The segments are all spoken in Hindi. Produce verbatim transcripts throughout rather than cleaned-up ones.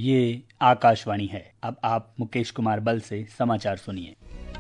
ये आकाशवाणी है। अब आप मुकेश कुमार बल से समाचार सुनिए।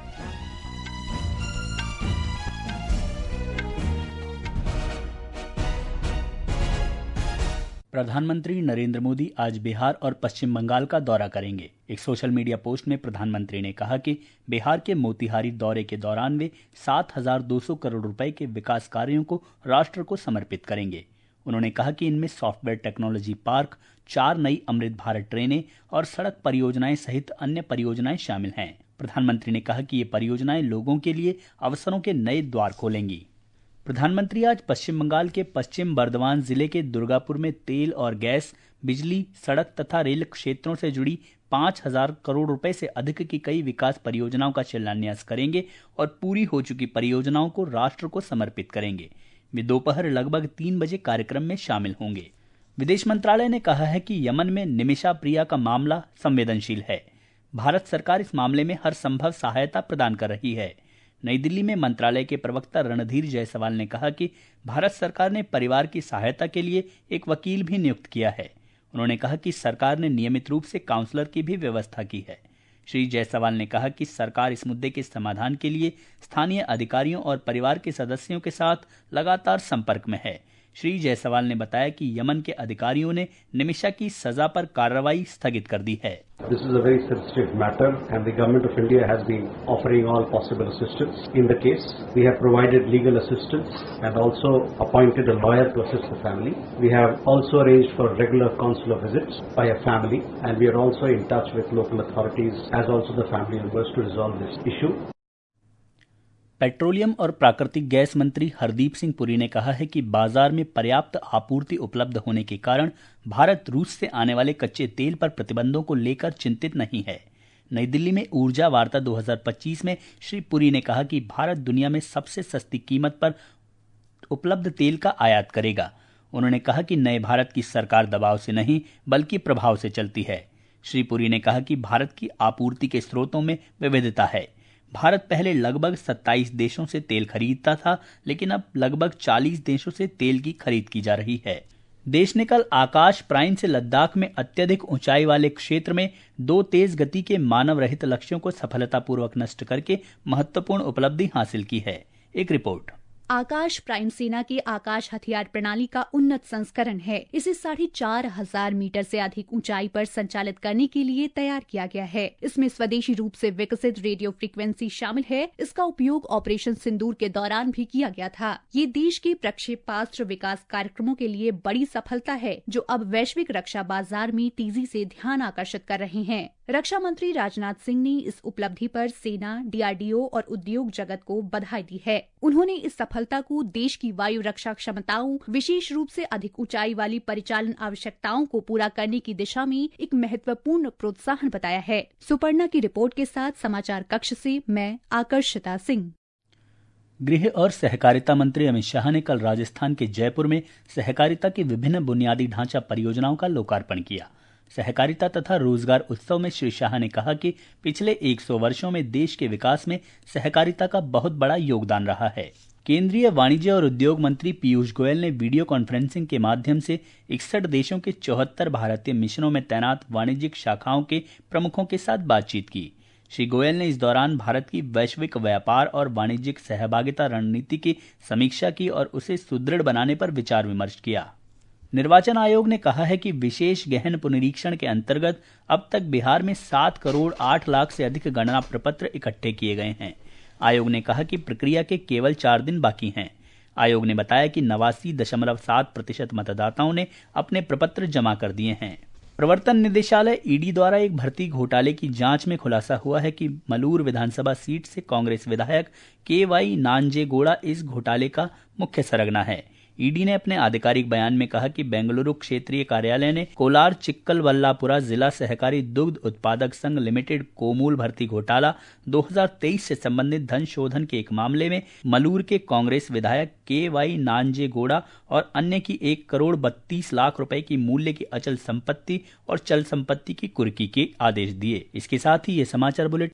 प्रधानमंत्री नरेंद्र मोदी आज बिहार और पश्चिम बंगाल का दौरा करेंगे। एक सोशल मीडिया पोस्ट में प्रधानमंत्री ने कहा कि बिहार के मोतिहारी दौरे के दौरान वे सात हजार दो सौ करोड़ रुपए के विकास कार्यों को राष्ट्र को समर्पित करेंगे। उन्होंने कहा कि इनमें सॉफ्टवेयर टेक्नोलॉजी पार्क, चार नई अमृत भारत ट्रेनें और सड़क परियोजनाएं सहित अन्य परियोजनाएं शामिल हैं। प्रधानमंत्री ने कहा कि ये परियोजनाएं लोगों के लिए अवसरों के नए द्वार खोलेंगी। प्रधानमंत्री आज पश्चिम बंगाल के पश्चिम बर्धमान जिले के दुर्गापुर में तेल और गैस, बिजली, सड़क तथा रेल क्षेत्रों से जुड़ी पांच हजार करोड़ रुपए से अधिक की कई विकास परियोजनाओं का शिलान्यास करेंगे और पूरी हो चुकी परियोजनाओं को राष्ट्र को समर्पित करेंगे। वे दोपहर लगभग तीन बजे कार्यक्रम में शामिल होंगे। विदेश मंत्रालय ने कहा है कि यमन में निमिषा प्रिया का मामला संवेदनशील है। भारत सरकार इस मामले में हर संभव सहायता प्रदान कर रही है। नई दिल्ली में मंत्रालय के प्रवक्ता रणधीर जायसवाल ने कहा कि भारत सरकार ने परिवार की सहायता के लिए एक वकील भी नियुक्त किया है। उन्होंने कहा कि सरकार ने नियमित रूप से काउंसलर की भी व्यवस्था की है। श्री जायसवाल ने कहा कि सरकार इस मुद्दे के समाधान के लिए स्थानीय अधिकारियों और परिवार के सदस्यों के साथ लगातार संपर्क में है। श्री जायसवाल ने बताया कि यमन के अधिकारियों ने निमिषा की सजा पर कार्रवाई स्थगित कर दी है। This is a very sensitive matter and the government of India has been offering all possible assistance in the case. We have provided legal assistance and also appointed a lawyer to assist the family. We have also arranged for regular consular visits by a family and we are also in touch with local authorities as also the family members to resolve this issue. Petroleum और प्राकृतिक गैस मंत्री हरदीप सिंह पुरी ने कहा है कि बाजार में पर्याप्त आपूर्ति उपलब्ध होने के कारण भारत रूस से आने वाले कच्चे तेल पर प्रतिबंधों को लेकर चिंतित नहीं है। नई दिल्ली में ऊर्जा वार्ता दो हज़ार पच्चीस में श्री पुरी ने कहा कि भारत दुनिया में सबसे सस्ती कीमत पर उपलब्ध तेल का आयात करेगा। उन्होंने कहा कि नए भारत की सरकार दबाव से नहीं बल्कि प्रभाव से चलती है। श्री पुरी ने कहा कि भारत की आपूर्ति के स्रोतों में विविधता है। भारत पहले लगभग सत्ताईस देशों से तेल खरीदता था, लेकिन अब लगभग चालीस देशों से तेल की खरीद की जा रही है। देश ने कल आकाश प्राइम से लद्दाख में अत्यधिक ऊंचाई वाले क्षेत्र में दो तेज गति के मानव रहित लक्ष्यों को सफलतापूर्वक नष्ट करके महत्वपूर्ण उपलब्धि हासिल की है। एक रिपोर्ट। आकाश प्राइम सेना के आकाश हथियार प्रणाली का उन्नत संस्करण है। इसे साढ़े चार हजार मीटर से अधिक ऊंचाई पर संचालित करने के लिए तैयार किया गया है। इसमें स्वदेशी रूप से विकसित रेडियो फ्रीक्वेंसी शामिल है। इसका उपयोग ऑपरेशन सिंदूर के दौरान भी किया गया था। ये देश के प्रक्षेपास्त्र विकास कार्यक्रमों के लिए बड़ी सफलता है, जो अब वैश्विक रक्षा बाजार में तेजी से ध्यान आकर्षित कर रहे हैं। रक्षा मंत्री राजनाथ सिंह ने इस उपलब्धि पर सेना, डी आर डी ओ और उद्योग जगत को बधाई दी है। उन्होंने इस सफलता को देश की वायु रक्षा क्षमताओं, विशेष रूप से अधिक ऊंचाई वाली परिचालन आवश्यकताओं को पूरा करने की दिशा में एक महत्वपूर्ण प्रोत्साहन बताया है। सुपर्णा की रिपोर्ट के साथ समाचार कक्ष से मैं आकर्षिता सिंह। गृह और सहकारिता मंत्री अमित शाह ने कल राजस्थान के जयपुर में सहकारिता की विभिन्न बुनियादी ढांचा परियोजनाओं का लोकार्पण किया। सहकारिता तथा रोजगार उत्सव में श्री शाह ने कहा कि पिछले सौ वर्षों में देश के विकास में सहकारिता का बहुत बड़ा योगदान रहा है। केंद्रीय वाणिज्य और उद्योग मंत्री पीयूष गोयल ने वीडियो कॉन्फ्रेंसिंग के माध्यम से इकसठ देशों के चौहत्तर भारतीय मिशनों में तैनात वाणिज्यिक शाखाओं के प्रमुखों के साथ बातचीत की। श्री गोयल ने इस दौरान भारत की वैश्विक व्यापार और वाणिज्यिक सहभागिता रणनीति की समीक्षा की और उसे सुदृढ़ बनाने पर विचार विमर्श किया। निर्वाचन आयोग ने कहा है कि विशेष गहन पुनरीक्षण के अंतर्गत अब तक बिहार में सात करोड़ आठ लाख से अधिक गणना प्रपत्र इकट्ठे किए गए हैं। आयोग ने कहा कि प्रक्रिया के केवल चार दिन बाकी हैं। आयोग ने बताया कि नवासी दशमलव सात प्रतिशत मतदाताओं ने अपने प्रपत्र जमा कर दिए हैं। प्रवर्तन निदेशालय ईडी द्वारा एक भर्ती घोटाले की जांच में खुलासा हुआ है कि मलूर विधानसभा सीट से कांग्रेस विधायक के वाई नांजेगोड़ा इस घोटाले का मुख्य सरगना है। ईडी ने अपने आधिकारिक बयान में कहा कि बेंगलुरु क्षेत्रीय कार्यालय ने कोलार चिक्कलवल्लापुरा जिला सहकारी दुग्ध उत्पादक संघ लिमिटेड कोमूल भर्ती घोटाला दो हज़ार तेईस से संबंधित धन शोधन के एक मामले में मलूर के कांग्रेस विधायक के वाई नांजेगोड़ा और अन्य की एक करोड़ बत्तीस लाख रुपए की मूल्य की अचल संपत्ति और चल संपत्ति की कुर्की के आदेश दिए। इसके साथ ही ये समाचार बुलेटिन